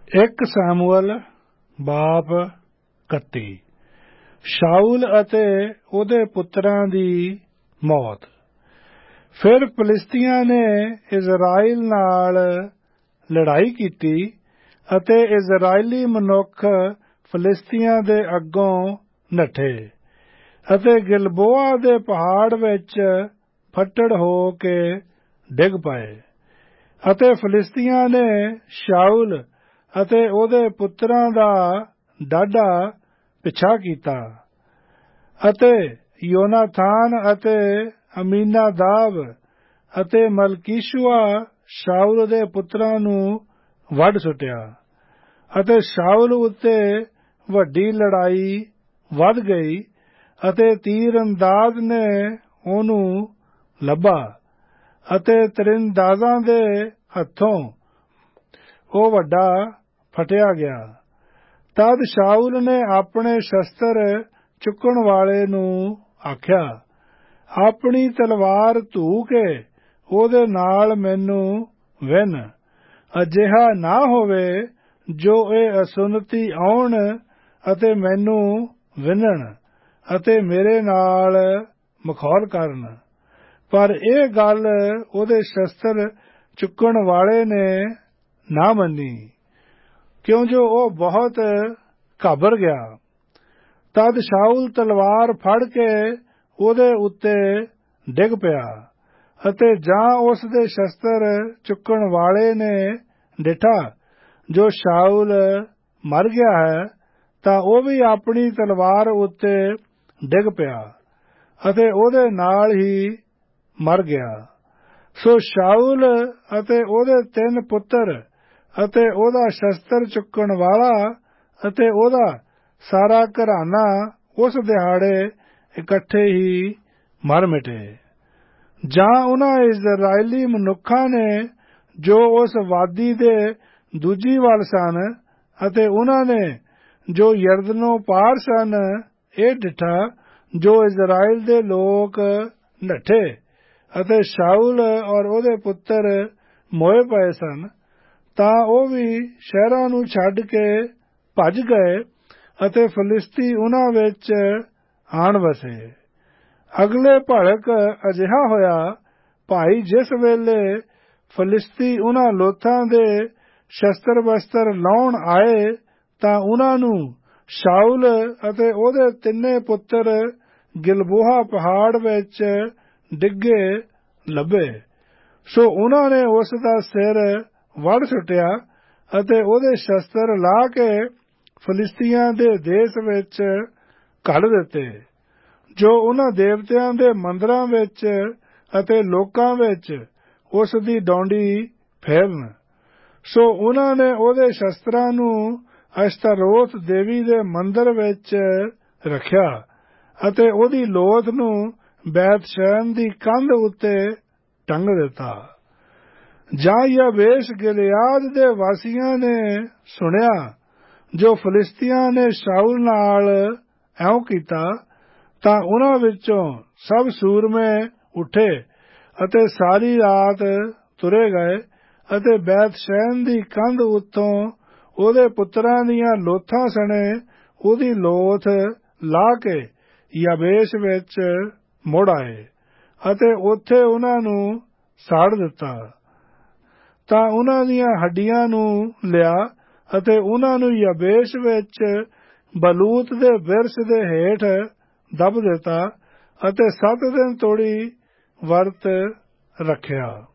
ਇੱਕ ਸਾਮੂਅਲ ਬਾਪ 31। ਸ਼ਾਊਲ ਅਤੇ ਉਹਦੇ ਪੁੱਤਰਾਂ ਦੀ ਮੌਤ। ਫਿਰ ਫਲਿਸਤੀਆਂ ਨੇ ਇਜ਼ਰਾਈਲ ਨਾਲ ਲੜਾਈ ਕੀਤੀ ਅਤੇ ਇਜ਼ਰਾਈਲੀ ਮਨੁੱਖ ਫਲਿਸਤੀਆਂ ਦੇ ਅੱਗੋਂ ਨੱਠੇ ਅਤੇ ਗਿਲਬੋਆ ਦੇ ਪਹਾੜ ਵਿੱਚ ਫੱਟੜ ਹੋ ਕੇ ਡਿੱਗ ਪਏ ਅਤੇ ਫਲਿਸਤੀਆਂ ਨੇ ਸ਼ਾਊਲ ਅਤੇ ਉਹਦੇ ਪੁੱਤਰਾਂ ਦਾ ਡਾਢਾ ਪਿੱਛਾ ਕੀਤਾ ਅਤੇ ਯੋਨਾਥਾਨ ਅਤੇ ਅਮੀਨਾਦਾਬ ਅਤੇ ਮਲਕੀਸ਼ੂਆ ਸ਼ਾਊਲ ਦੇ ਪੁੱਤਰਾਂ ਨੂੰ ਵੱਢ ਸੁੱਟਿਆ ਅਤੇ ਸ਼ਾਊਲ ਉੱਤੇ ਵੱਡੀ ਲੜਾਈ ਵਧ ਗਈ ਅਤੇ ਤੀਰ-ਅੰਦਾਜ਼ ਨੇ ਉਹਨੂੰ ਲੱਭਾ ਅਤੇ ਤੀਰ-ਅੰਦਾਜ਼ਾਂ ਦੇ ਹੱਥੋਂ ਉਹ ਵੱਡਾ ਫਟਿਆ ਗਿਆ। ਤਦ ਸ਼ਾਊਲ ਨੇ ਆਪਣੇ ਸ਼ਸਤਰ ਚੁੱਕਣ ਵਾਲੇ ਨੂੰ ਆਖਿਆ, ਆਪਣੀ ਤਲਵਾਰ ਧੂ ਕੇ ਉਹਦੇ ਨਾਲ ਮੈਨੂੰ ਵਿੰਨ੍ਹ, ਅਜਿਹਾ ਨਾ ਹੋਵੇ ਜੋ ਇਹ ਅਸੁੰਨਤੀ ਆਉਣ ਅਤੇ ਮੈਨੂੰ ਵਿੰਨ੍ਹਣ ਅਤੇ ਮੇਰੇ ਨਾਲ ਮਖੌਲ ਕਰਨ। ਪਰ ਇਹ ਗੱਲ ਉਹਦੇ ਸ਼ਸਤਰ ਚੁੱਕਣ ਵਾਲੇ ਨੇ ਨਾ ਮੰਨੀ, ਕਿਉਂ ਜੋ ਉਹ ਬਹੁਤ ਘਾਬਰ ਗਿਆ। ਤਦ ਸ਼ਾਊਲ ਤਲਵਾਰ ਫੜ ਕੇ ਉਹਦੇ ਉੱਤੇ ਡਿੱਗ ਪਿਆ ਅਤੇ ਜਾਂ ਉਸ ਦੇ ਸ਼ਸਤਰ ਚੁੱਕਣ ਵਾਲੇ ਨੇ ਡਿੱਠਾ ਜੋ ਸ਼ਾਊਲ ਮਰ ਗਿਆ ਹੈ, ਤਾਂ ਉਹ ਵੀ ਆਪਣੀ ਤਲਵਾਰ ਉੱਤੇ ਡਿੱਗ ਪਿਆ ਅਤੇ ਉਹਦੇ ਨਾਲ ਹੀ ਮਰ ਗਿਆ। ਸੋ ਸ਼ਾਊਲ ਅਤੇ ਉਹਦੇ 3 ਪੁੱਤਰ ਅਤੇ ਉਹਦਾ ਸ਼ਸਤਰ ਚੁੱਕਣ ਵਾਲਾ ਅਤੇ ਉਹਦਾ ਸਾਰਾ ਘਰਾਨਾ ਉਸ ਦਿਹਾੜੇ ਇਕੱਠੇ ਹੀ ਮਰ ਮਿਟੇ। ਜਾਂ ਉਹਨਾਂ ਇਜ਼ਰਾਈਲੀ ਮਨੁੱਖਾਂ ਨੇ ਜੋ ਉਸ ਵਾਦੀ ਦੇ ਦੂਜੀ ਵੱਲ ਸਨ ਅਤੇ ਉਹਨਾਂ ਨੇ ਜੋ ਯਰਦਨੋਂ ਪਾਰ ਸਨ, ਇਹ ਡਿੱਠਾ ਜੋ ਇਜ਼ਰਾਈਲ ਦੇ ਲੋਕ ਨੱਠੇ ਅਤੇ ਸ਼ਾਊਲ ਔਰ ਉਹਦੇ ਪੁੱਤਰ ਮੋਏ ਪਏ ਸਨ, ਤਾਂ ਉਹ ਵੀ ਸ਼ਹਿਰਾਂ ਨੂੰ ਛੱਡ ਕੇ ਭੱਜ ਗਏ ਅਤੇ ਫਲਿਸਤੀ ਉਹਨਾਂ ਵਿੱਚ ਆਣ ਵਸੇ। ਅਗਲੇ ਭੜਕ ਅਜਿਹਾ ਹੋਇਆ, ਭਾਈ ਜਿਸ ਵੇਲੇ ਫਲਿਸਤੀ ਉਹਨਾਂ ਲੋਥਾਂ ਦੇ ਸ਼ਸਤਰ ਬਸਤਰ ਲਾਉਣ ਆਏ, ਤਾਂ ਉਹਨਾਂ ਨੂੰ ਸ਼ਾਊਲ ਅਤੇ ਉਹਦੇ 3 ਪੁੱਤਰ ਗਿਲਬੋਆ ਪਹਾੜ ਵਿੱਚ ਡਿੱਗੇ ਲੱਭੇ। ਸੋ ਉਹਨਾਂ ਨੇ ਉਸ ਦਾ ਸਿਰ ਵੱਢ ਸੁੱਟਿਆ ਅਤੇ ਉਹਦੇ ਸ਼ਸਤਰ ਲਾਹ ਕੇ ਫਲਿਸਤੀਆਂ ਦੇ ਦੇਸ਼ ਵਿੱਚ ਘੱਲ ਦਿੱਤੇ, ਜੋ ਉਹਨਾਂ ਦੇਵਤਿਆਂ ਦੇ ਮੰਦਰਾਂ ਵਿੱਚ ਅਤੇ ਲੋਕਾਂ ਵਿੱਚ ਉਸ ਦੀ ਡੌਂਡੀ ਫੇਰਨ। ਸੋ ਉਹਨਾਂ ਨੇ ਉਹਦੇ ਸ਼ਸਤਰਾਂ ਨੂੰ ਅਸ਼ਤਾਰੋਤ ਦੇਵੀ ਦੇ ਮੰਦਰ ਵਿੱਚ ਰੱਖਿਆ ਅਤੇ ਉਹਦੀ ਲੋਥ ਨੂੰ ਬੈਤ-ਸ਼ੈਨ ਦੀ ਕੰਧ ਉੱਤੇ ਟੰਗ ਦਿੱਤਾ। ਜਾਂ ਯਬੇਸ਼ ਗਿਲਿਆਦ ਦੇ ਵਾਸੀਆਂ ਨੇ ਸੁਣਿਆ ਜੋ ਫਲਿਸਤੀਆਂ ਨੇ ਸ਼ਾਊਲ ਨਾਲ ਇਉਂ ਕੀਤਾ, ਤਾਂ ਉਹਨਾਂ ਵਿੱਚੋਂ ਸਭ ਸੂਰਮੇ ਉੱਠੇ ਅਤੇ ਸਾਰੀ ਰਾਤ ਤੁਰੇ ਗਏ ਅਤੇ ਬੈਤ-ਸ਼ੈਨ ਦੀ ਕੰਧ ਉੱਤੋਂ ਉਹਦੇ ਪੁੱਤਰਾਂ ਦੀਆਂ ਲੋਥਾਂ ਸਣੇ ਉਹਦੀ ਲੋਥ ਲਾਹ ਕੇ ਯਬੇਸ਼ ਵਿੱਚ ਮੁੜ ਆਏ ਅਤੇ ਉੱਥੇ ਉਹਨਾਂ ਨੂੰ ਸਾੜ ਦਿੱਤਾ। ਤਾਂ ਉਹਨਾਂ ਦੀਆਂ ਹੱਡੀਆਂ ਨੂੰ ਲਿਆ ਅਤੇ ਉਹਨਾਂ ਨੂੰ ਯਬੇਸ਼ ਵਿੱਚ ਬਲੂਤ ਦੇ ਬਿਰਛ ਦੇ ਹੇਠ ਦੱਬ ਦਿੱਤਾ ਅਤੇ 7 ਦਿਨ ਤੋੜੀ ਵਰਤ ਰੱਖਿਆ।